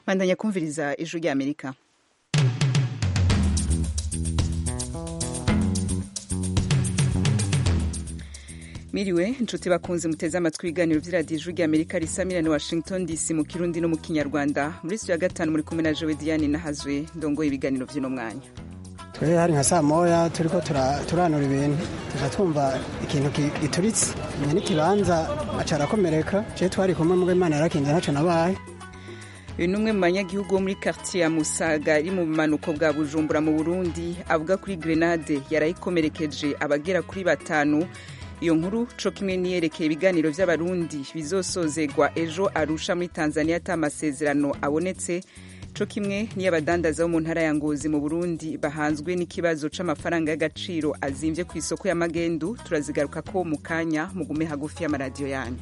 bandanya kumviriza ijwi rya Amerika. Miriwe inshuti bakunze muteze amatwi ibiganiro vy'iradiyo ijwi rya Amerika risamira ni Washington DC mu Kirundi no mu Kinyarwanda. Muri studio ya 5 muri kumwe na Joe Diane Nahazwe ndongoye ibiganiro vy'ino mwanya. Twe hari nka saa moya turiko turanura ibintu twumva ikintu gituritse nyene kibanza acara komereka je twari kumwe mu Imana yarakinze ntaco nabaye. Uyu numwe mu banyagihugu bo muri quartier ya Musaga iri mu manuko bwa Bujumbura mu Burundi avuga kuri grenade yarayikomerekeje abagera kuri 5. Iyo nkuru co kimwe niyerekeye ibiganiro vy'abarundi bizosozegwa ejo Arusha muri Tanzania ata amasezerano abonetse, co kimwe niyabadandaza bo mu ntara ya Ngozi mu Burundi bahanzwe n'ikibazo c'amafaranga y'agaciro azimvye ku isoko ya magendu. Turazigaruka ko mu kanya mugume hagufi y'amaradiyo yanyu.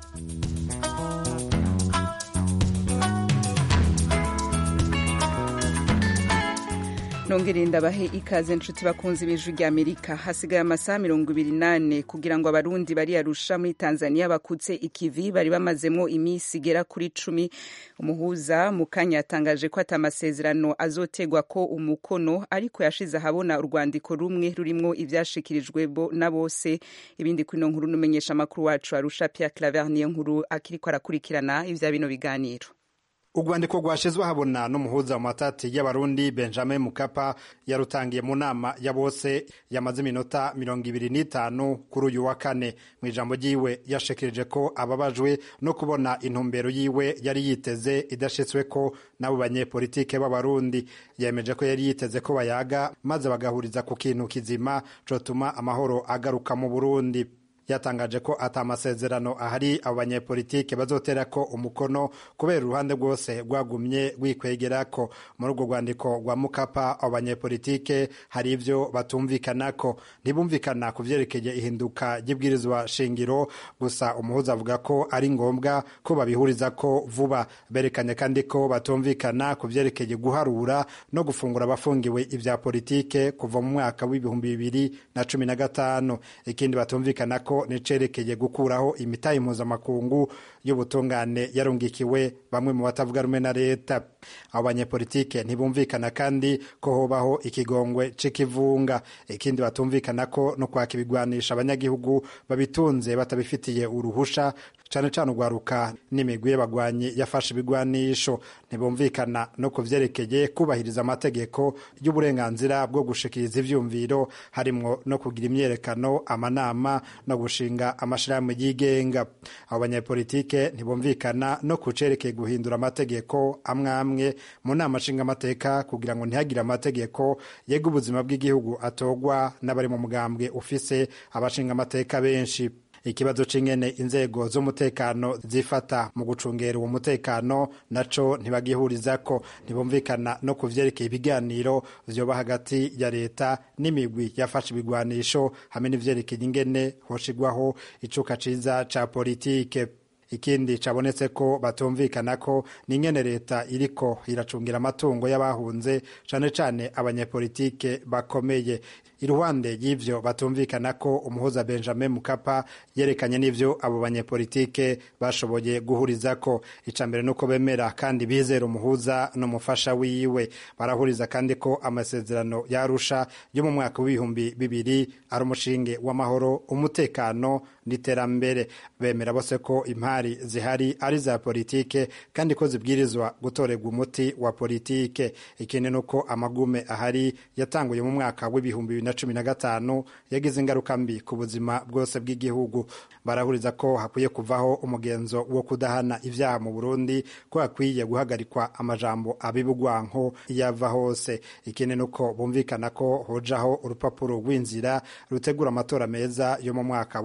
Nongere ndabahe ikaze nshuti bakunzi b'ijwi rya Amerika. Hasigaye amasaha 28 kugira ngo abarundi bari Arusha muri Tanzania bakutse ikivi bari bamazemwo imisi igera kuri 10. Umuhuza mu kanya yatangaje ko atamasezerano azotegwa ko umukono, ariko yashize ahabona urwandiko rumwe rurimwo ivyashikirijwe na bose. Ibindi kwino nkuru numenyesha makuru wacu Arusha Pierre Claver niyo nkuru akiriko arakurikirana ivya bino biganiro. Urwandiko rwashizwe habona n'umuhuza mu matati y'abarundi Benjamin Mkapa yarutangiye mu nama ya bose yamaze iminota 25 kuri uyu wa kane. Mu ijambo ryiwe yashikirije ko ababajwe no kubona intumbero yiwe yari yiteze idashitswe ko nabo banyepolitike b'abarundi. Yemeje ko yari yiteze ko bayaga maze bagahuriza ku kintu kizima cotuma amahoro agaruka mu Burundi. Yatangaje ko atamasezerano ahari abo banyepolitike bazotera ko umukono kubera uruhande rwose rwagumye rwikwegerako. Muri urwo rwandiko rwa Mukapa abo banyepolitike hari ivyo batumvikanako. Ntibumvikana ku vyerekeye ihinduka ry'ibwirizwa shingiro, gusa umuhuza avuga ko ari ngombwa ko babihurizako vuba. Berekanye kandi ko batumvikana ku vyerekeye guharura no gufungura abafungiwe ivya politike kuva mu mwaka w'2015. Ikindi batumvikanako nicerekeye gukuraho imitahe mpuzamakungu y'ubutungane yarungikiwe bamwe mu batavuga rumwe na leta. Abo banyepolitike ntibumvikana kandi ko hobaho ikigongwe c'ikivunga. Ikindi batumvikana ko no kwaka ibigwanisha abanyagihugu babitunze batabifitiye uruhusha, cane cane ugwaruka n'imigwi y'abagwanyi yafashe ibigwanisho. Ntibumvikana no kuvyerekeye kubahiriza amategeko y'uburenganzira bwo gushikiriza ivyumviro, harimwo no kugira imyerekano, amanama no gushinga amashirahamwe yigenga. Abo banyepolitike ntibumvikana no kucerekeye guhindura amategeko amwe mu nama nshinga amateka kugira ngo ntihagire amategeko yega ubuzima bw'igihugu atogwa n'abari mu mugambwe ufise abashinga amateka benshi. Ikibazo c'ingene inzego z'umutekano zifata mu gucungera uwo mutekano naco ntibagihurizako. Ntibumvikana no kuvyerekeye ibiganiro vyoba hagati ya leta n'imigwi yafashe ibigwanisho hamwe n'ivyerekeye ingene hoshigwaho icuka ciza ca politike. Ikindi cabonetse ko batumvikana ko n'ingene leta iriko iracungira amatungo y'abahunze cane cane abanyepolitike bakomeye. Iruhande y'ivyo batumvikana ko umuhuza Benjamin Mkapa yerekanye n'ivyo abo banyepolitike bashoboye guhurizako. Icambere nuko bemera kandi bizera umuhuza n'umufasha wiwe. Barahuriza kandi ko amasezerano yarusha yo mu mwaka w'2000 ari umushinge w'amahoro, umutekano n'iterambere. Bemera bose ko impari zihari ari za politike kandi ko zibwirizwa gutorerwa umuti wa politike. Ikindi nuko amagume ahari yatanguye mu mwaka w'2015 yagize ingaruka mbi ku buzima bwose bw'igihugu. Barahuriza ko hakwiye kuvaho umugenzo wo kudahana ivyaha mu Burundi, ko hakwiye guhagarikwa amajambo abibugwanko yava hose. Ikindi nuko bumvikana ko hojaho urupapuro rw'inzira rutegura amatora meza yo mu mwaka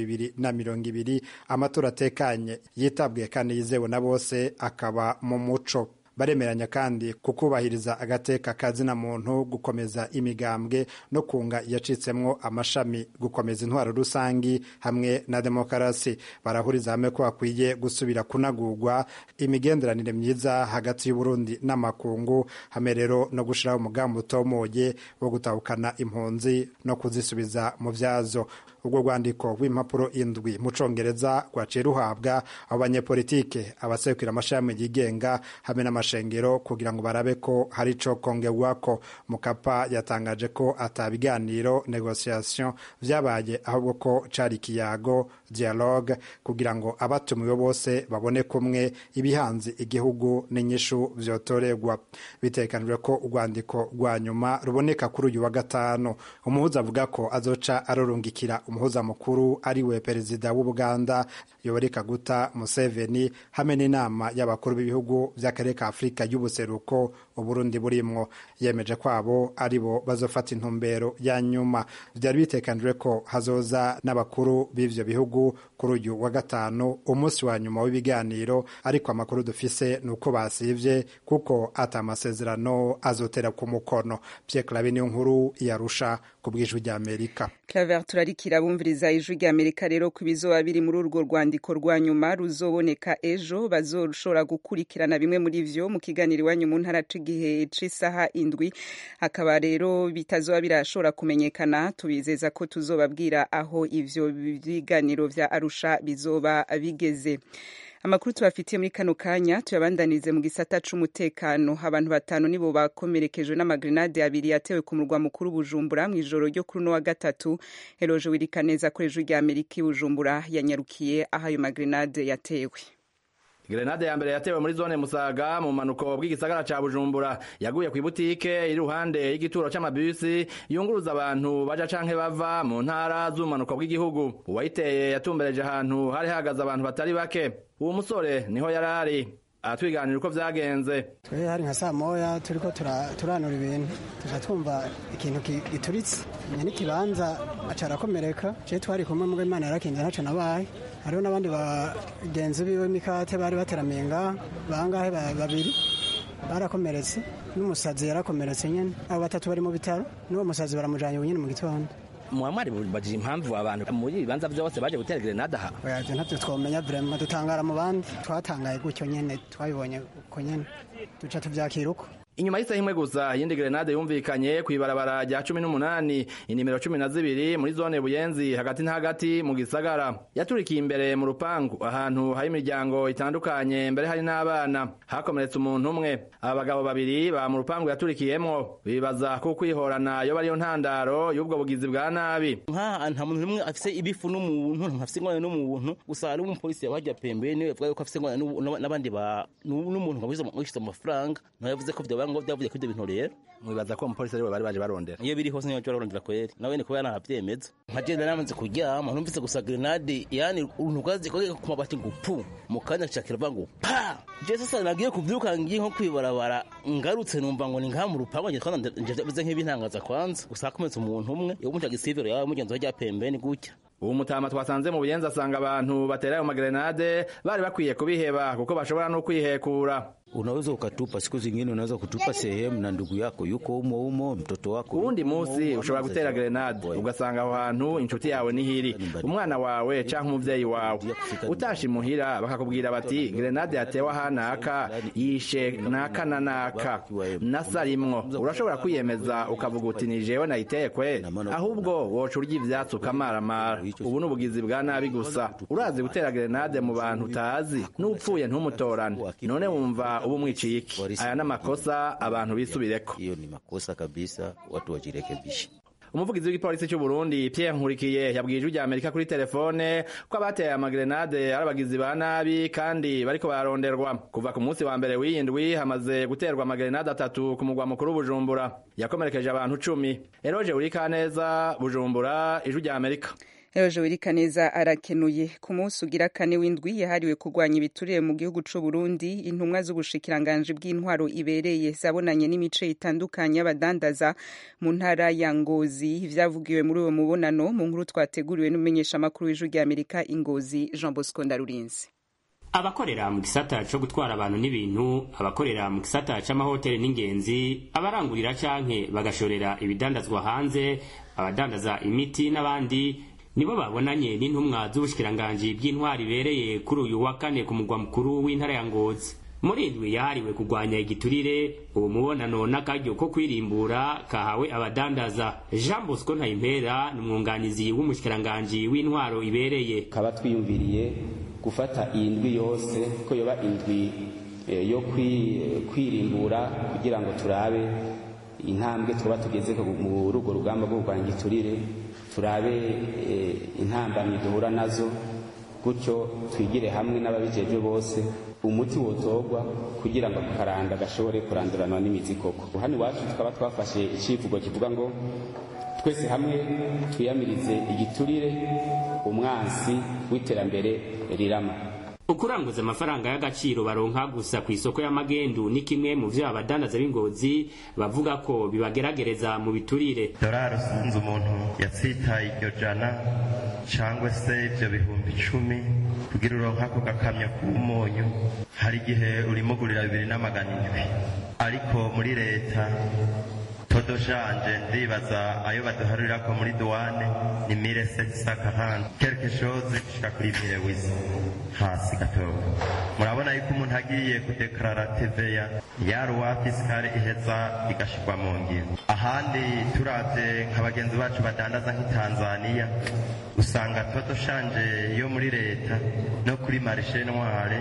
w'2020, amatora atekanye yitabwe kandi yizewe na bose akaba mu muco. Baremeranya kandi kukubahiriza agateka kazina muntu, gukomeza imigambwe no kunga yacitsemwo amashami, gukomeza intwaro rusangi hamwe na demokarasi. Barahuriza hamwe ko hakwiye gusubira kunagurwa imigenderanire myiza hagati y'Uburundi n'amakungu, hamwe rero no gushiraho umugambi utomoye wo gutahukana impunzi no kuzisubiza mu vyazo. urwo rwandiko rw'impapuro indwi mu Congereza rwaciye ruhabwa abo banyepolitike abaserukira amashami yigenga hamwe n'amashengero kugira ngo barabe ko hari ico kongerwako. Mukapa yatangaje ko atabiganiro negotiation vyabaye ahubwo ko cari ikiyago dialogue kugira ngo abatumiwe bose babone kumwe ibihanze igihugu n'inyishu vyotorerwa. Bitekanijwe ko urwandiko rwa nyuma ruboneka kuri uyu wa gatanu. Umuhuza avuga ko azoca arorungikira umuhuza mukuru ariwe perezida w'Ubuganda Yoweri Kaguta Museveni hamwe n'inama y'abakuru b'ibihugu vy'akarere ka Afrika y'ubuseruko Uburundi burimwo. Yemeje kwabo aribo bazofata intumbero ya nyuma. Vyari bitekanijwe ko hazoza n'abakuru b'ivyo bihugu kuri uyu wa gatanu, umunsi wa nyuma w'ibiganiro, ariko amakuru dufise nuko basivye kuko ata amasezerano azotera ku mukono. Pierre Claver niyo nkuru yarusha ku bw'ijwi rya Amerika. Claver, turarikira bumviriza ijwi rya Amerika rero ku bizoba biri muri urwo rwandiko rwa nyuma ruzoboneka ejo, bazoshobora gukurikirana bimwe muri vyo mu kiganiro iwanyu mu ntara c'igihe c'isaha indwi. Akaba rero bitazoba birashobora kumenyekana, tubizeza ko tuzobabwira aho ivyo biganiro vya Arusha bizoba bigeze. Amakuru tubafitiye muri kano kanya tuyabandanize mu gisata c'umutekano. Abantu 5 nibo bakomerekejwe n'amagrenade abiri yatewe ku murwa mukuru Bujumbura mu ijoro ryo kuri no wa gatatu. Eloje Wirikaneza akoresha rya Amerika Bujumbura yanyarukiye aho ayo magrenade yatewe. Grenade ya mbere yatewe muri zone Musaga mu manuko bw'igisagara ca Bujumbura yaguye ku ibutike iri ruhande y'igituro c'amabisi yunguruza abantu baja canke bava mu ntara z'umanuko bw'igihugu. Uwayiteye yatumbereje ahantu hari hagaze abantu batari bake. Uwo musore niho yarari atwiganira uko vyagenze. Twe hari nka saa moya turiko turanura ibintu tuja twumva ikintu gituritse nyene n'ikibanza acara komereka. Je twari kumwe mu Imana yarakinze ntaco nabaye. Hariho n'abandi bagenzi biwe Mikate bari bateramiye ngaha bangahe babiri barakomeretse, n'umusazi yarakomeretse nyene. Abo 3 bari mu bitaro, n'uwo musazi baramujanye nyene mu gitondo. Muhamari baje impamvu abantu muri bibanza byose baje gutera grenade aha. Oya ntavyo twomenya vraiment, dutangara mu bandi twatangaye gutyo nyene, twabibonye uko nyene duca tuvyakira uko. Inyuma y'isaha imwe gusa yindi grenade yumvikanye kwibarabara rya 18 inimero 12 muri zone Buyenzi hagati na hagati mu gisagara. Yaturikiye imbere mu rupangu ahantu hari imiryango itandukanye, mbere hari n'abana. Hakomeretse umuntu umwe. Abagabo babiri ba mu rupangu yaturikiyemwo bibaza ko kwihorana yo bariyo ntandaro y'ubwo bugizi bwa nabi. Nta muntu umwe afise ibifu n'umuntu, ntafise ingwane n'umuntu, gusa ari umupolisi yabajya pembeni yavuga ko afise ingwane n'abandi ba n'umuntu ngabisha amafaranga. Nayavuze ko ngo byavuye kuri ibyo bintu rero mwibaza ko umupolisi ari we bari baje barondera. Iyo biri hose niyo barondera kweri nawe ni ko yanavyemeza. Nkagenda namaze kuryama numvise gusa grenade, yani urugazi ko ku mabati ngo pu mu kanya cyakira bango pa. Je sasa nagiye kuvyuka ngiye nko kwibarabara, ngarutse numva ngo ni nka mu rupango nje twana nje nk'ibintangaza kwanza gusa hakometse umuntu umwe yo mucaga sivero yawe mugenzi wajya pembeni gutya. Uwo mutama twasanze mu Buyenzi asanga abantu batera ayo magrenade bari bakwiye kubiheba kuko bashobora no kwihekura. Unaweza ukatupa siku zingine, unaweza kutupa sehemu na ndugu yako yuko umo mtoto wako. Urundi musi ushobora gutera grenade ugasanga aho hantu inshuti yawe nihiri, umwana wawe canke umuvyeyi wawe. Utashi muhira bakakubwira bati grenade yatewe ahanaka yishe naka na naka nasarimwo. Urashobora kwiyemeza ukavuga uti ni jewe nayiteye kwe, ahubwo woca urya ivyatsi ukamaramara. Ubu n'ubugizi bwa nabi gusa. Urazi gutera grenade mu bantu utazi n'upfuye ntumutorane, none wumva ubu mwiciye iki? Aya n'amakosa abantu bisubireko. Hiyo ni makosa kabisa, watu wajirekebishe. Umuvugizi w'igipolisi cy'u Burundi Pierre Nkurikiye yabwiye ijwi rya Amerika kuri telefone ko abateye amagrenade ari abagizi ba nabi kandi bariko baronderwa. Kuva ku munsi wa mbere w'indwi hamaze guterwa amagrenade 3 ku mugwa mukuru Bujumbura, yakomerekeje abantu 10. Eloje Wirikaneza, Bujumbura, ijwi rya Amerika. Eloje Wirikaneza arakenuye. Ku munsi ugira kane w'indwi yahariwe kurwanya ibiturire mu gihugu c'u Burundi, intumwa z'ubushikiranganje bw'intwaro ibereye zabonanye n'imice itandukanye y'abadandaza mu ntara ya Ngozi. Vyavugiwe muri uwo mubonano mu nkuru twateguriwe n'umumenyesha makuru w'ijwi rya Amerika Ingozi Jean Bosco Ndarurinze. Abakorera mu gisata cyo gutwara abantu n'ibintu, abakorera mu gisata c'amahoteli n'ingenzi, abarangurira canke bagashorera ibidandazwa hanze, abadandaza imiti n'abandi nibo babonanye n'intumwa z'ubushikiranganje bw'intwari bereye kuri uyu wa kane ku mugwa mukuru w'intara ya Ngozi. muri indwi yahariwe kurwanya igiturire uwo mubonano n'akaryo ko kwirimbura kahawe abadandaza. Jean Bosco Ntayimpera ni umwunganizi w'umushikiranganji w'intwaro ibereye. Kaba twiyumviriye gufata iyi ndwi yose ko yoba indwi yo kwirimbura kugira ngo turabe intambwe tuba tugeze mu rugo rugamba rwo kurwanya igiturire, turabe intambamyi duhura nazo, gutyo twigire hamwe n'ababijejwe bose umuti wotogwa kugira ngo akaranda gashobore kuranduranwa n'imizi koko. Hano iwacu tukaba twafashe icivugo kivuga ngo twese hamwe twiyamirize igiturire, umwansi w'iterambere rirama. Ukuranguza amafaranga y'agaciro baronka gusa ku isoko y'amagendu ni kimwe mu vyo abadandaza b'ingozi bavuga ko bibageragereza mu biturire. Dorari usanze umuntu yatsitaye iryo jana cangwe se ivyo bihumbi 10 kugira uronka ako gakamyo k'umunyu, hari igihe urimugurira 2,700, ariko muri leta todo janje ndibaza ayo baduharurira ko muri douane ni 1740, quelque chose kishika kuri 1800 hasi gatoya. Murabona yuko umuntu agiye kudeklarara TVA yaruwa fiskale iheza igashirwa mu ngiro. Ahandi turavye nk'abagenzi bacu badandaza nk'i Tanzania usanga todo shanje yo muri leta no kuri marché noire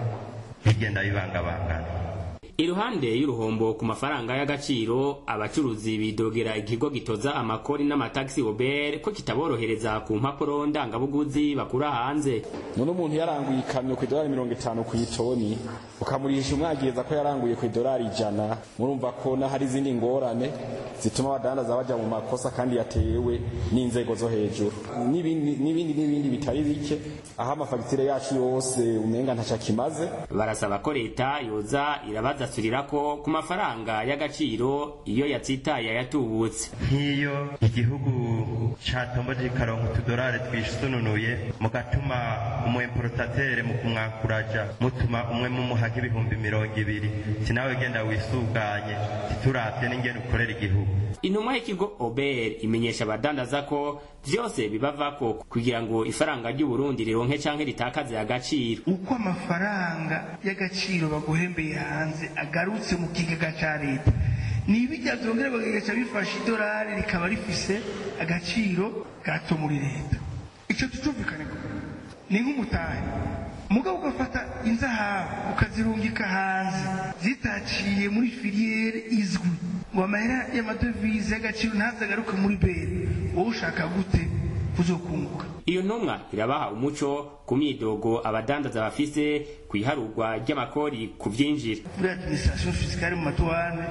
bigenda bibangabangana. Iruhande y'uruhombo ku mafaranga y'agaciro, abacuruzi bidogera ikigo gitoza amakori n'amataxi Uber ko kitaborohereza ku mpapuro ndangabuguzi bakura hanze. None umuntu yaranguye ikamyo ku $50 ku itoni ukamurisha umwagiriza ko yaranguye ku $100, murumva ko na hari izindi ngorane zituma abadandaza baja mu makosa kandi yatewe n'inzego zo hejuru. N'ibindi bitari bike, aho amafagitire yacu yose umenga ntaca kimaze. Barasaba ko leta yoza irabaza ko ku mafaranga y'agaciro iyo yatsitaye yatubutse. Nk'iyo igihugu catomboje karongo $2 twisununuye mugatuma umuimportatere mu kumwakuraja mutuma umwe mu muhagi 220, sinawe genda wisuganye tituravye n'ingene ukorera igihugu. Intumwa y'ikigo Uber imenyesha abadandaza ko vyose bibavako kugira ngo ifaranga ry'u Burundi rironke canke ritakaze agaciro. Uko amafaranga y'agaciro baguhembeye hanze agarutse mu kigega ca leta, nibijya vyongera bagaca bifasha $1 rikaba rifise agaciro gato muri leta. Ico tutumvikane ko ni nk'umutahe mugabo ugafata inzahabu ukazirungika hanze zitaciye muri filiere izwi ngo amahera y'amadovize y'agaciro ntazagaruke muri bere, wowe ushaka gute kuzokunguka? Iyo ntumwa irabaha umuco ku myidogo abadandaza bafise kwiharurwa ry'amakori ku vyinjira. Muri administration fiscale mu matuwane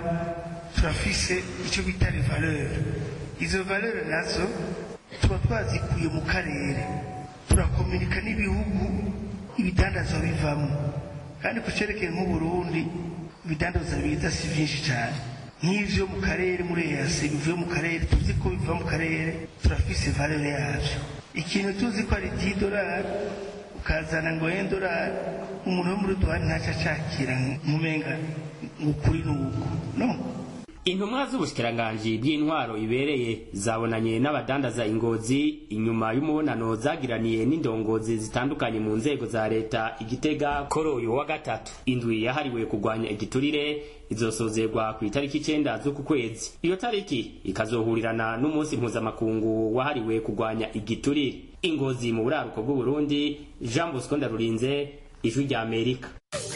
turafise ico bita les valeurs. Izo valeurs nazo tuba twazikuye mu karere, turakomunika n'ibihugu ibidandaza bivamo, kandi kucerekeye mu Burundi ibidandaza biza si vyinshi cyane nk'ivyo mu karere. Muri EAC bivuye mu karere, tuzi ko biva mu karere, turafise valeur yavyo. Ikintu tuzi ko ari $10 ukazana ngo $1, umuntu wo muri douane ntaca cakira mumenga ngukuri nuko no. Intumwa z'ubushikiranganje bw'intwaro ibereye zabonanye n'abadandaza ingozi inyuma y'umubonano zagiraniye n'indongozi zitandukanye mu nzego za leta Igitega kuri uyu wa gatatu. Indwi yahariwe kurwanya igiturire izosozerwa ku itariki 9 z'uku kwezi. Iyo tariki ikazohurirana n'umunsi mpuzamakungu wahariwe kurwanya igiturire. Ingozi mu buraruko bw'u Burundi, Jean Bosco Ndarurinze, Ijwi rya Amerika.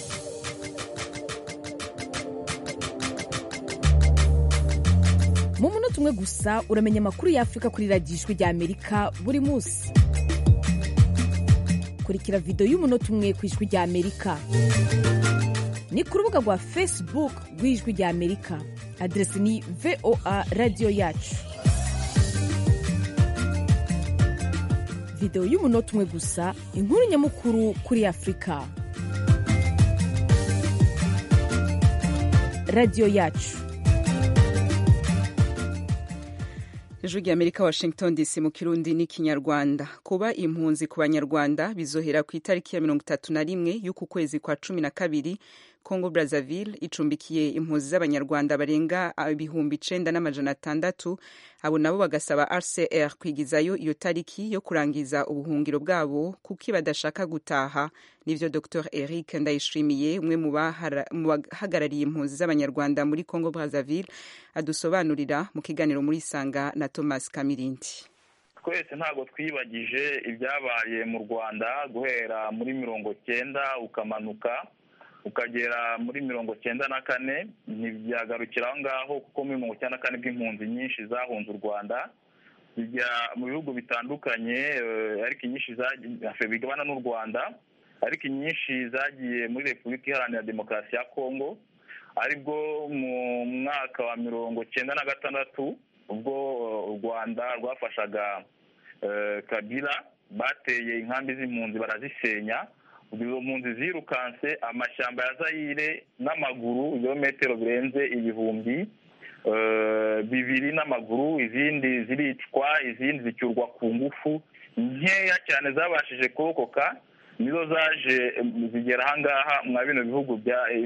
Mu munota umwe gusa uramenya amakuru y'Afrika kuri radiyo Ijwi rya Amerika buri munsi. Kurikira video y'umunota umwe ku Ijwi rya Amerika. Ni ku rubuga rwa Facebook rw'Ijwi rya Amerika. Adresi ni VOA Radio Yacu. Video y'umunota umwe gusa, inkuru nyamukuru kuri Afrika. Radio Yacu. Ijwi rya Amerika, Washington DC, mu Kirundi n'ikinyarwanda. Kuba impunzi ku banyarwanda bizohera ku itariki ya 31 y'uku kwezi kwa 12 Congo Brazzaville icumbikiye impunzi z'abanyarwanda barenga 9,600. Abo nabo bagasaba RCR kwigizayo iyo tariki yo kurangiza ubuhungiro bwabo kuko badashaka gutaha. Nivyo Dr Eric Ndayishimiye, umwe mu bahagarariye impunzi z'abanyarwanda muri Congo Brazzaville, adusobanurira mu kiganiro muri Sanga na Thomas Kamirindi. Twese ntago twibagije ibyabaye mu Rwanda guhera muri 90 ukamanuka ukagera muri 94, ntibyagarukira aho ngaho kuko muri 94 bw'impunzi nyinshi zahunze u Rwanda zijya mu bihugu bitandukanye, ariko inyinshi bigabana n'u Rwanda, ariko inyinshi zagiye muri Repubulika Iharanira Demokarasi ya Kongo, aribwo mu mwaka wa 96 ubwo u Rwanda rwafashaga Kabila bateye inkambi z'impunzi barazisenya. Izo mpunzi zirukanse amashyamba ya Zaire n'amaguru ibirometero birenze 2,000 n'amaguru, izindi ziricwa, izindi zicyurwa ku ngufu. Nkeya cyane zabashije kurokoka nizo zaje zigera ahangaha mwa bino bihugu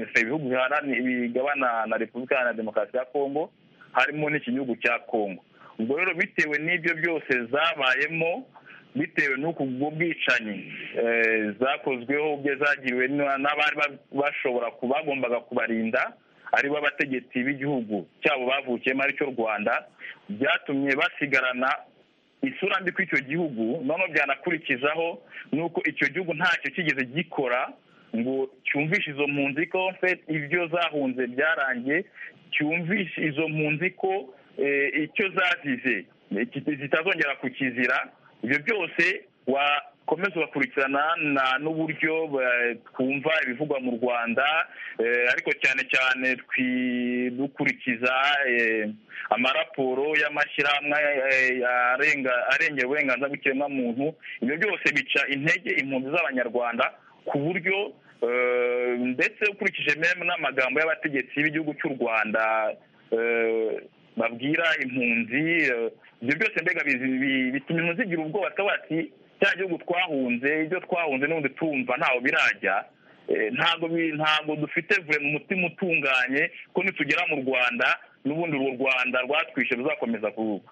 bigabana na Repubulika Iharanira Demokarasi ya Kongo, harimo n'igihugu cya Kongo. Ubwo rero bitewe n'ibyo byose zabayemo, bitewe n'uko ubwo bwicanyi zakozweho ubwo zagiriwe n'abari bagombaga kubarinda, aribo abategetsi b'igihugu cyabo bavukiyemo aricyo Rwanda, byatumye basigarana isura mbi kw'icyo gihugu. None byanakurikizaho nuko icyo gihugu ntacyo kigeze gikora ngo cyumvishe izo mpunzi ko ibyo zahunze byarangiye, cyumvishe izo mpunzi ko icyo zazize zitazongera kukizira. Ibyo byose wakomeza ugakurikirana n'uburyo twumva ibivugwa mu Rwanda, ariko cyane cyane dukurikiza amaraporo y'amashyirahamwe arengera uburenganzira bw'ikiremwamuntu. Ibyo byose bica intege impunzi z'abanyarwanda ku buryo ndetse ukurikije meme n'amagambo y'abategetsi b'igihugu cy'u Rwanda babwira impunzi, ibyo byose mbega bituma impunzi zigira ubwoba bati cya gihugu twahunze, ibyo twahunze n'ubundi tumva ntaho birajya. Ntabwo dufite mu mutima utunganye ko nitugera mu Rwanda n'ubundi urwo Rwanda rwatwishe ruzakomeza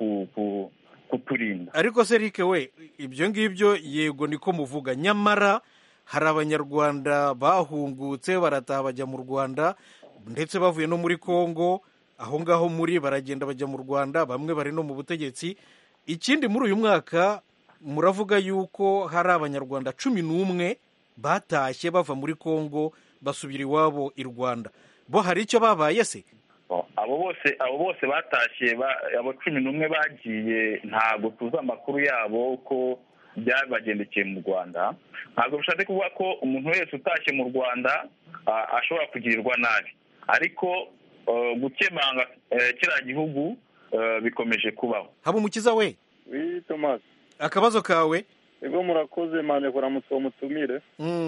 kuturinda. Ariko se Eric we, ibyo ngibyo yego niko muvuga, nyamara hari abanyarwanda bahungutse barataha bajya mu Rwanda, ndetse bavuye no muri Kongo, aho ngaho muri baragenda bajya mu Rwanda, bamwe bari no mu butegetsi. Ikindi muri uyu mwaka muravuga yuko hari abanyarwanda 11 batashye bava muri Kongo basubira iwabo i Rwanda. Bo hari icyo babaye se? Abo bose batashye, abo 11 bagiye, ntago tuzi amakuru yabo ko byabagendekeye mu Rwanda. Ntabwo bishatse kuvuga ko umuntu wese utashye mu Rwanda ashobora kugirirwa nabi, ariko gukemanga kiriya gihugu bikomeje kubaho. Habumukiza we. Oui, Thomas. Akabazo kawe? Ego murakoze mane kuramutse mutumire.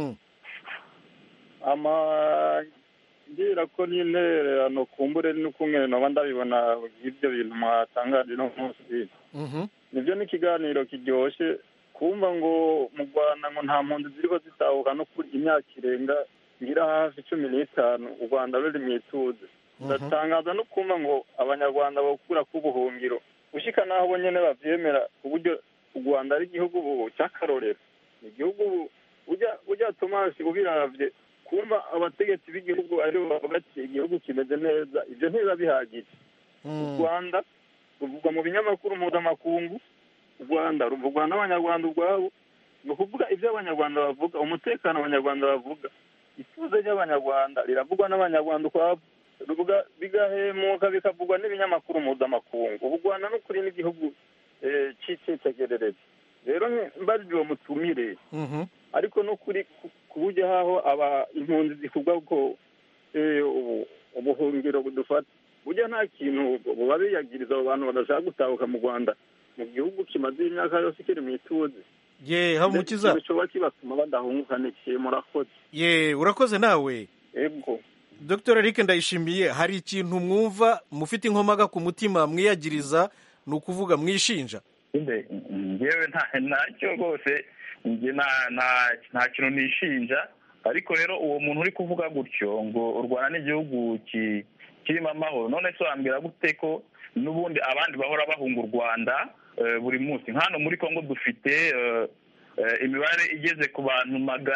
Ngira ko n'intererano kumbure n'ukumwe no ndabibona ibyo bintu mwatangaje no munsi. Nibyo ni kiganiro kiryoshye kumva ngo mu Rwanda ngo nta mpunzi ziriko zitahuka no kuri imyaka irenga ngira hafi 15 u Rwanda ruri mwituze. Ndatangaza no kumva ngo abanyarwanda bakura ku buhungiro ushika naho bonyene bavyemera uburyo u Rwanda ari igihugu cy'akarorero. Igihugu ujya Thomas ubiravye kumva abategetsi b'igihugu ari bavuga ati igihugu kimeze neza, ibyo ntiba bihagije. U Rwanda ruvugwa mu binyamakuru mpuzamakungu, u Rwanda ruvugwa n'abanyarwanda ubwabo, ni ukuvuga ibyo abanyarwanda bavuga, umutekano abanyarwanda bavuga, ituze ry'abanyarwanda riravugwa n'abanyarwanda ukwabo, ruvuga bigahemuka bikavugwa n'ibinyamakuru mpuzamakungu. U Rwanda n'ukuri n'igihugu cy'itegererezo. Rero mbaje uwo mutumire, ariko n'ukuri kuburyo haho impunzi zivuga ko ubuhungiro budufata, burya nta kintu buba biyagiriza abo bantu badashaka gutahuka mu Rwanda, mu gihugu kimaze imyaka yose kiri mu ituze. Ye Habumukiza, bishobora kibatuma badahunguka n'ikiye. Murakoze. Ye urakoze nawe. Ego Dr Eric Ndayishimiye, hari ikintu mwumva mufite inkomaga ku mutima mwiyagiriza, ni ukuvuga mwishinja? Ngewe ntacyo rwose, nta kintu nishinja, ariko rero uwo muntu uri kuvuga gutyo ngo u Rwanda ni igihugu kirimo amahoro, none se wambwira gute ko n'ubundi abandi bahora bahunga u Rwanda buri munsi? Hano muri Kongo dufite imibare igeze ku bantu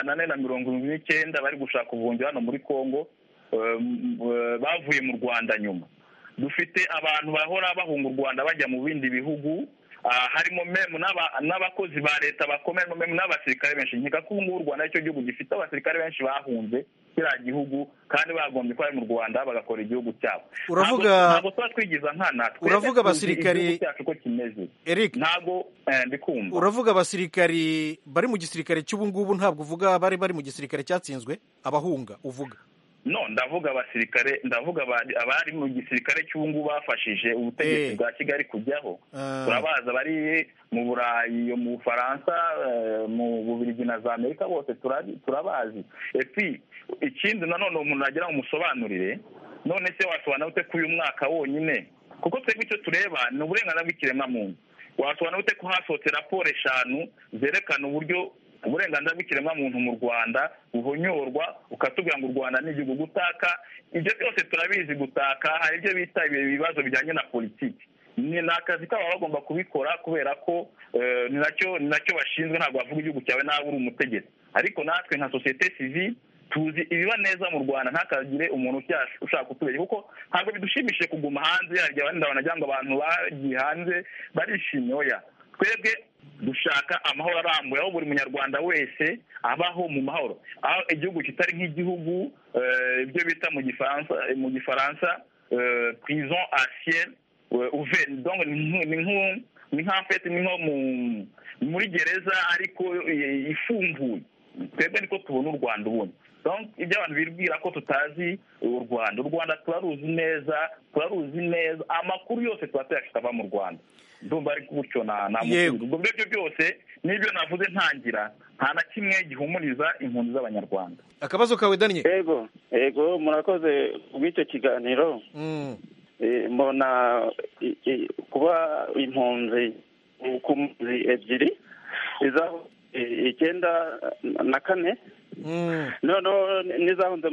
479 bari gushaka ubuhungiro hano muri Kongo bavuye mu Rwanda nyuma. Dufite abantu bahora bahunga u Rwanda bajya mu bindi bihugu, harimo memu n'abakozi ba leta bakomeye, memu n'abasirikare benshi. Nkeka ko ubu u Rwanda aricyo gihugu gifite abasirikare benshi bahunze kiriya gihugu kandi bagombye kuba mu Rwanda bagakora igihugu cyabo. Ntabwo tuba twigiza nkana. Uravuga abasirikari cyacu ko kimeze. Eric, ntabwo ndikumva. Uravuga abasirikari bari mu gisirikare cy'ubu ngubu, ntabwo uvuga bari mu gisirikare cyatsinzwe, abahunga uvuga? No, ndavuga abasirikare, ndavuga abari mu gisirikare cy'ubungu bafashije ubutegetsi bwa Kigali kujyaho. Turabaza bari mu Burayi, mu Bufaransa, mu Bubiligi na za Amerika, bose turabazi. Epi ikindi nanone umuntu agira umusobanurire, none se wasobanura ute ko uyu mwaka wonyine, kuko twebwe icyo tureba ni uburenganzira bw'ikiremwamuntu, wasobanura ute ko hasohotse raporo 5 zerekana uburyo uburenganzira bw'ikiremwamuntu mu Rwanda buhonyorwa, ukatubwira ngo u Rwanda ni igihugu gutaka? Ibyo byose turabizi, gutaka hari ibyo bita ibibazo bijyanye na politiki. Ni akazi kabo bagomba kubikora kubera ko ni nacyo bashinzwe. Ntabwo bavuga igihugu cyawe nawe uri umutegetsi, ariko natwe nka societe civile tuzi ibiba neza mu Rwanda, ntakagire umuntu ushaka kutubeshya, kuko ntabwo bidushimishije kuguma hanze. Hari abandi ndabona ngo abantu bagiye hanze barishimye. Oya, twebwe dushaka amahoro arambuye, aho buri munyarwanda wese abaho mu mahoro, aho igihugu kitari nk'igihugu ibyo bita mu gifaransa prison à ciel ouvert. Donc ni nk'afete ni nko muri gereza ariko ifunguye. Twebwe niko tubona u Rwanda ubundi. Donc ibyo abantu bibwira ko tutazi u Rwanda turaruzi neza, amakuru yose tuba tuyafite ava mu Rwanda. Ndumva ari gutyo na mukuru. Ubwo byo byose n'ibyo navuze ntangira, nta na kimwe gihumuriza impunzi z'Abanyarwanda. Akabazo kawe Daniel. Ego murakoze kubw'icyo kiganiro. Mbona kuba impunzi ebyiri izaho 94 noneho nizahunze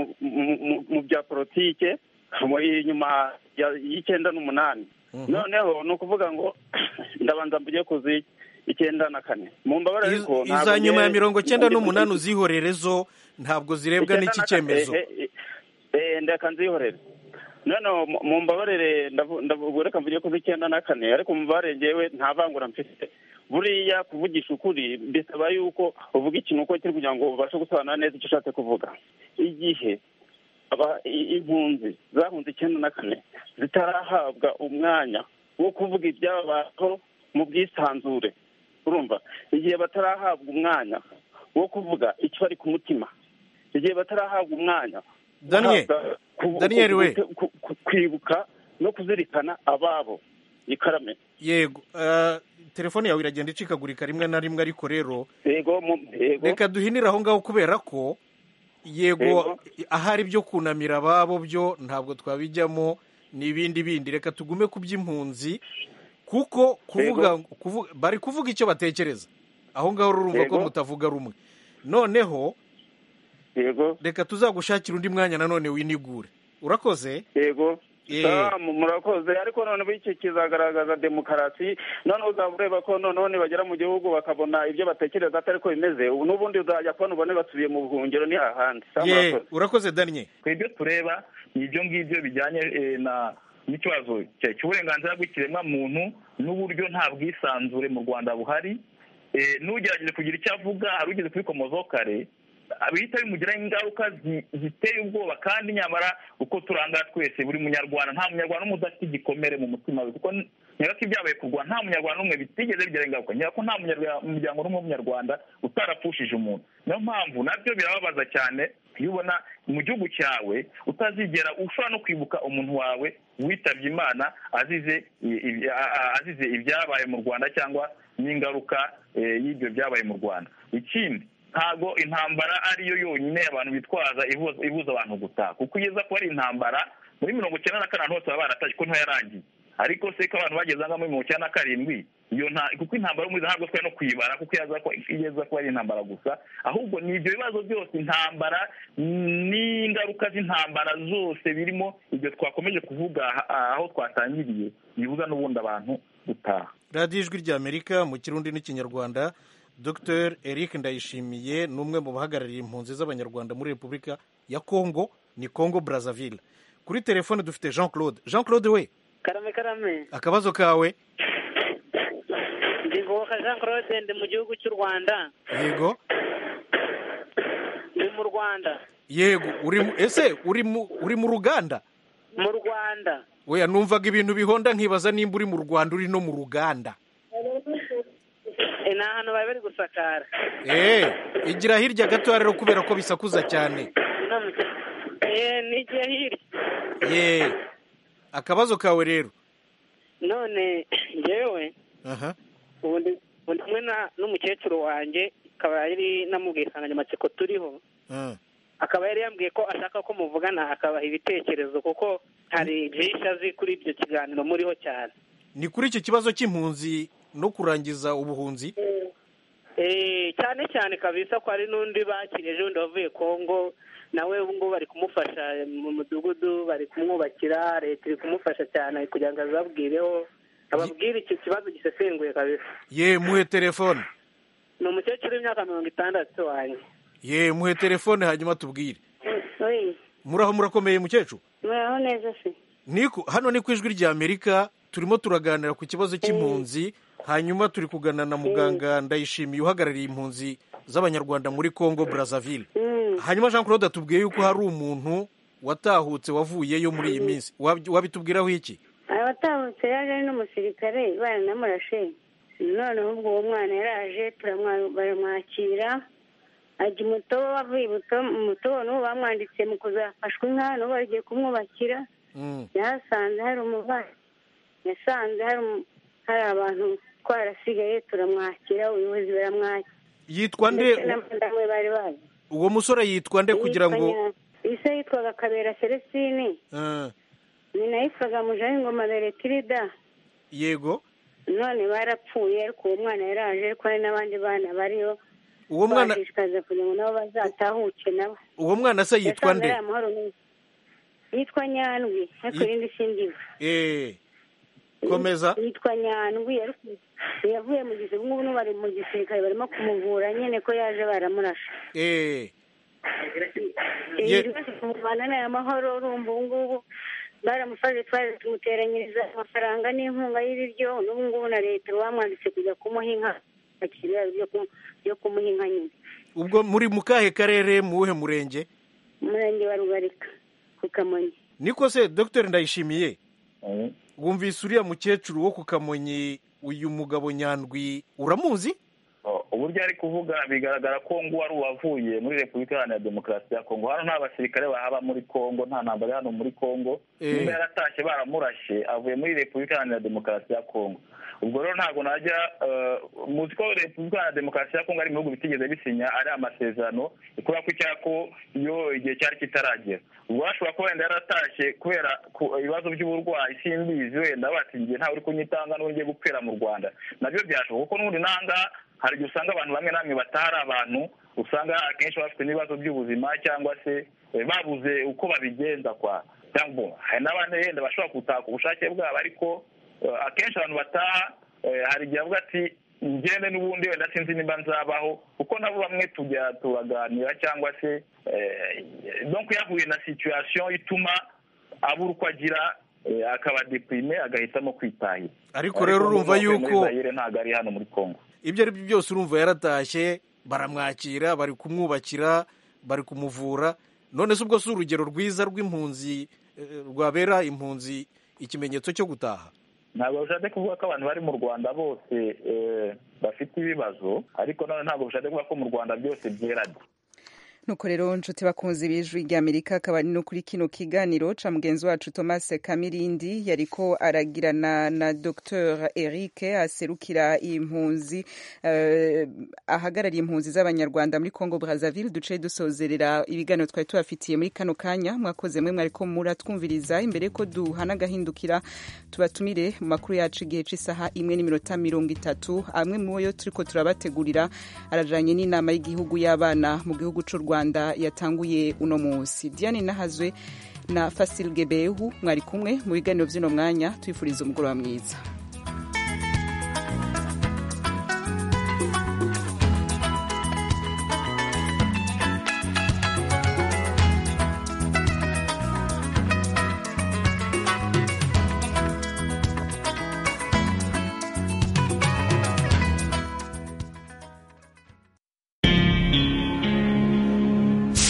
mu bya politike nyuma y'98. Noneho ni ukuvuga ngo ndabanza mvuge kuzi 94 mu mbabare, ariko iza nyuma ya 98 uzihorere zo ntabwo zirebwa n'iki cyemezo. Ndeka nzihorere. Noneho mu mbabarire ndavuga mvuge kuzi 94, ariko mu mbabare ngewe nta vangura mfite. Buriya kuvugisha ukuri bisaba yuko uvuga ikintu uko kiri kugira ngo ubashe gusobanura neza icyo ushatse kuvuga. Igihe impunzi zahunze 94 zitarahabwa umwanya wo kuvuga ibyabaho mu bwisanzure, urumva, igihe batarahabwa umwanya wo kuvuga icyo bari ku mutima, igihe batarahabwa umwanya Daniel we kwibuka no kuzirikana ababo ikarame. Yego, telefone yawe iragenda icikagurika rimwe na rimwe, ariko rero reka duhinire aho ngaho kubera ko yego ahari byo kunamira ababo byo ntabwo twabijyamo, n'ibindi bindi. Reka tugume ku by'impunzi, kuko bari kuvuga icyo batekereza aho ngaho, urumva ko mutavuga rumwe. Noneho reka tuzagushakira undi mwanya nanone winigure. Urakoze. Murakoze, ariko none b'icyo kizagaragaza demokarasi. None uzaba ureba ko noneho nibagera mu gihugu bakabona ibyo batekereza atari ko bimeze, n'ubundi uzajya kubona ubone basubiye mu buhungiro ni hahandi. Urakoze Daniel. Ibyo tureba ni ibyo ngibyo bijyanye n'ikibazo cy'uburenganzira bw'ikiremwamuntu n'uburyo nta bwisanzure mu Rwanda buhari. N'ugerageje kugira icyo avuga, hari ugeze kubikomozaho kare, bihita bimugiraho ingaruka ziteye ubwoba. kandi nyamara uko turanga twese, buri munyarwanda, nta munyarwanda n'umwe udafite igikomere mu mutima we, kuko nyaka ko ibyabaye ku Rwanda nta munyarwanda n'umwe bitigeze bigira ingaruka. nyaka ko nta muryango n'umwe w'umunyarwanda utarapfushije umuntu. niyo mpamvu nabyo birababaza cyane iyo ubona mu gihugu cyawe utazigera ushobora no kwibuka umuntu wawe witabye Imana azize ibyabaye mu Rwanda cyangwa n'ingaruka y'ibyo byabaye mu Rwanda. Ikindi, ntago intambara ariyo yonyine abantu bitwaza ibuza abantu gutaha, kuko ugeza ko ari intambara muri 94 hose baba barataje ko ntayarangiye. Ariko se ko abantu bageze anga muri 97 kuko intambara muri ntabwo twari no kuyibara kuko igeza ko ari intambara gusa, ahubwo ni ibyo bibazo byose, intambara n'ingaruka z'intambara zose birimo ibyo twakomeje kuvuga aho twatangiriye bibuza n'ubundi abantu gutaha. radiyo ijwi ry'Amerika mu Kirundi n'Ikinyarwanda. Dr Eric Ndayishimiye ni umwe mu bahagarariye impunzi z'Abanyarwanda muri Repubulika ya Congo, ni Congo Brazzaville. Kuri telefone dufite Jean Claude we. Karame. Akabazo kawe? Ndivuka Jean Claude, ndi mu gihugu cy'u Rwanda. Yego. Ndi mu Rwanda. Yego, uri mu Ruganda? Mu Rwanda. Oya, numvaga ibintu bihonda nkibaza nimba uri mu Rwanda uri no mu Ruganda. Ni ahantu bari gusakara. Igira hirya gato rero kubera ko bisakuza cyane. Nigiye hirya. Akabazo kawe rero? None njyewe ubundi umwe n'umukecuru wanjye akaba yari namubwiye insanganyamatsiko turiho, akaba yari yambwiye ko ashaka ko muvugana akabaha ibitekerezo kuko hari byinshi azi kuri ibyo kiganiro muriho cyane. Ni kuri iki kibazo cy'impunzi no kurangiza ubuhunzi? Cyane cyane kabisa ko hari n'undi bakiriye undi wavuye Kongo, nawe ubu ngubu bari kumufasha mu mudugudu, bari kumwubakira, leta iri kumufasha cyane kugira ngo ababwire icyo kibazo gisesenguye kabisa. Muhe telefone. Ni umukecuru w'imyaka 60 wanjye. Muhe telefone hanyuma tubwire. Muraho murakomeye mukecuru? Muraho neza se. Hano ni ku ijwi ry'Amerika, turimo turaganira ku kibazo cy'impunzi, hanyuma turi kuganira na muganga Ndayishimiye uhagarariye impunzi z'Abanyarwanda muri Congo Brazzaville. Hanyuma Jean Claude atubwiye yuko hari umuntu watahutse wavuyeyo muri iyi minsi, wabitubwiraho iki? Watahutse yaje n'umusirikare baranamurashe, none ubwo uwo mwana yaraje baramwakira, ajya umutobo wavuye umutobo n'ubu bamwanditse mu kuzafashwa inka, n'ubu bagiye kumwubakira. Yasanze hari umubare, yasanze hari abantu twarasigaye turamwakira, ubuyobozi baramwakira. Yitwa nde? Uwo musore yitwa nde kugira ngo? Ise yitwaga Kabera Celestine. Nyina yitwaga Mujahingoma Beretirida. Yego. None barapfuye ariko uwo mwana yaraje, ariko hari n'abandi bana bariyo. Uwo mwana bashishikaza kugira ngo nabo bazatahuke nabo. Uwo mwana se yitwa nde? Yitwa Nyandwi, ariko irindi sindiva. Komeza. Yitwa Nyandwi, ariko yavuye mu gisirikare, ubu ngubu bari mu gisirikare barimo kumuvura nyine ko yaje baramurasha. Mu Rwanda ni amahoro, urumva ubu ngubu baramufashe, twari tumuteranyiriza amafaranga n'inkunga y'ibiryo, n'ubu ngubu na leta bamwanditse kujya kumuha inka, bakiriya byo kumuha inka nyine. Ubwo muri mu kahe karere, mu wuhe murenge? Umurenge wa Rugarika ku Kamonyi. Niko se Dr Ndayishimiye, wumvise uriya mukecuru wo ku Kamonyi, uyu mugabo Nyandwi uramuzi? Uburyo ari kuvuga bigaragara ko ngo wari uwavuye muri Repubulika Iharanira Demokarasi ya Kongo. Hano nta basirikare bahaba muri Kongo, nta ntambara hano muri Kongo. Niba yaratashye baramurashe, avuye muri Repubulika Iharanira Demokarasi ya Kongo. Ubwo rero ntabwo najya muzi ko Repubulika Iharanira Demokarasi ya Kongo ari ibihugu bitigeze bisinya ari amasezerano, kubera ko icyako iyo igihe cyari kitaragera. Ubwo ashobora kuba wenda yaratashye kubera ibibazo by'uburwayi, simbizi, wenda batingiye ntawe uri kunyitanga n'ugiye gupfira mu Rwanda. Nabyo byashoboka kuko n'ubundi nanga hari igihe usanga abantu bamwe namwe batari abantu, usanga akenshi bafite n'ibibazo by'ubuzima cyangwa se babuze uko babigenza cyangwa hari n'abandi wenda bashobora gutaka ubushake bwabo, ariko akenshi abantu bataha hari igihe avuga ati ngende n'ubundi wenda sinzi nimba nzabaho, kuko nabo bamwe tujya turaganira cyangwa se donc yahuye na situation ituma abura uko agira, akaba deprime agahitamo kwitahira. Ariko rero urumva yuko ntabwo ari hano muri Kongo. Ibyo ari byo byose urumva yaratashye, baramwakira, bari kumwubakira, bari kumuvura. None se ubwo si urugero rwiza rw'impunzi rwabera impunzi ikimenyetso cyo gutaha? Ntabwo bishatse kuvuga ko abantu bari mu Rwanda bose bafite ibibazo, ariko none ntabwo bishatse kuvuga ko mu Rwanda byose byerade. nuko rero nshuti bakunze ibijwi rya Amerika akaba ari no kuri kino kiganiro ca mugenzi wacu Thomas Kamirindi yariko aragirana na Dr Eric aserukira impunzi ahagarariye impunzi z'abanyarwanda muri Congo Brazzaville. Duce dusozerera ibiganiro twari tubafitiye muri kano kanya. Mwakoze mwe mwariko muratwumviriza. Imbere ko duhana gahindukira tubatumire mu makuru yacu igihe c'isaha 1:30 amwe mu yo turiko turabategurira arajanye n'inama y'igihugu y'abana mu gihugu c'u Rwanda yatanguye uno munsi. Diane Nahazwe na Fasil Gebehu mwari kumwe mu biganiro vy'ino mwanya twifuriza umugoroba mwiza.